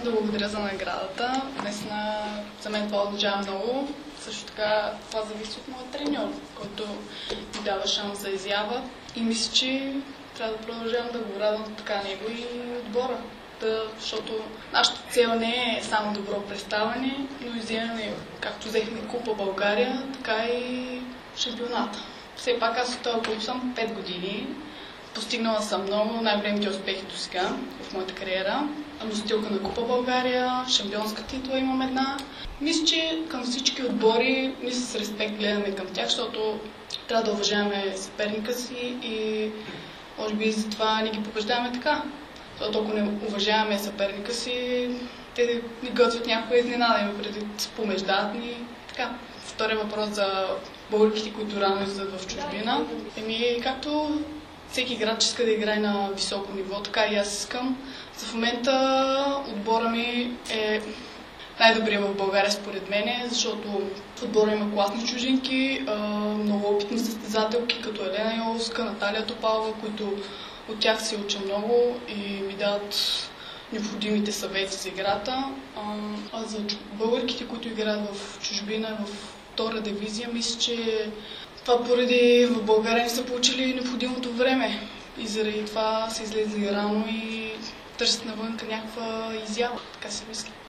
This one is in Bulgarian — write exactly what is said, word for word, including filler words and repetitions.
да благодаря за наградата. Наистина за мен това означава много. Също така това зависи от моят треньор, който ми дава шанс за изява. И мисля, че трябва да продължавам да го радвам така него и отбора. Да, защото нашата цел не е само добро представяне, но и вземане, както взехме Купа България, така и шампионата. Все пак аз от този клуб съм пет години. Постигнала съм много най-големите успехи до сега в моята кариера. Носителка на Купа България, шампионска титла имам една. Мисля, че към всички отбори ние с респект гледаме към тях, защото трябва да уважаваме съперника си и може би затова не ги побеждаваме така. Защото ако не уважаваме съперника си, те ни готвят някаква изненада, има предвид помеждават ни. Така. Втория въпрос за българите, които рано излизат в чужбина. Еми, както всеки играч иска да играе на високо ниво, така и аз искам. За в момента отбора ми е най-добрия в България според мен, защото в отбора има класни чужинки, много опитни състезателки, като Елена Йоловска, Наталия Топалова, които от тях се уча много и ми дават необходимите съвети за играта. А за българките, които играят в чужбина, в втора дивизия, мисля, че това поради в България не са получили необходимото време и заради това са излезли рано и търсят навънка някаква изява, така се мисли.